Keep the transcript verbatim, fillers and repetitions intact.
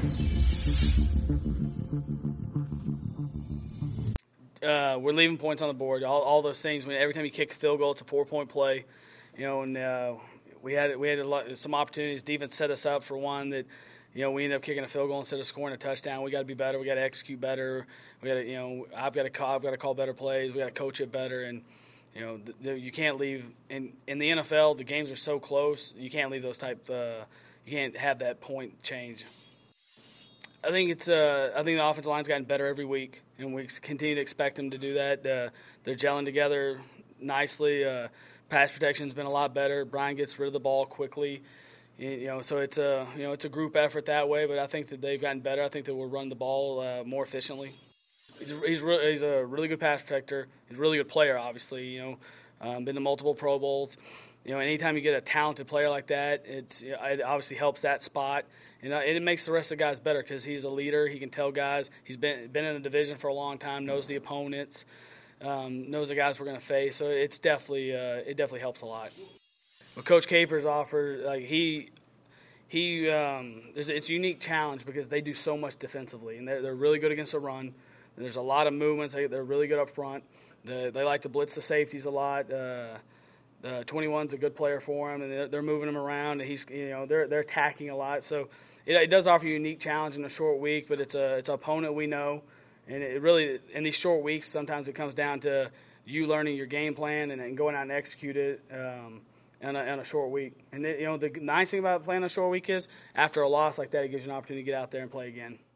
Uh, we're leaving points on the board. All, all those things. I mean, every time you kick a field goal, it's a four-point play. You know, and uh, we had we had a lot, some opportunities. Defense set us up for one that, you know, we ended up kicking a field goal instead of scoring a touchdown. We got to be better. We got to execute better. We got to, you know, I've got to call, I've got to call better plays. We got to coach it better. And you know, the, the, you can't leave in in the N F L. The games are so close. You can't leave those type. Uh, you can't have that point change. I think it's. Uh, I think the offensive line's gotten better every week, and we continue to expect them to do that. Uh, they're gelling together nicely. Uh, pass protection's been a lot better. Brian gets rid of the ball quickly. You know, so it's a you know it's a group effort that way. But I think that they've gotten better. I think that we'll run the ball uh, more efficiently. He's a, he's, re- he's a really good pass protector. He's a really good player. Obviously, you know, um, been to multiple Pro Bowls. You know, anytime you get a talented player like that, it's, it obviously helps that spot. And it makes the rest of the guys better because he's a leader. He can tell guys. He's been been in the division for a long time, knows the opponents, um, knows the guys we're going to face. So it's definitely uh, it definitely helps a lot. What Coach Capers offered, like he he, um, it's a unique challenge because they do so much defensively, and they're they're really good against the run. There's a lot of movements. They, they're really good up front. The, they like to blitz the safeties a lot. Uh, Uh, twenty-one's a good player for him, and they're, they're moving him around. And he's, you know, they're they're attacking a lot. So it, it does offer you a unique challenge in a short week, but it's a it's an opponent we know, and it really in these short weeks sometimes it comes down to you learning your game plan and, and going out and execute it um, in, a, in a short week. And it, you know the nice thing about playing a short week is after a loss like that, it gives you an opportunity to get out there and play again.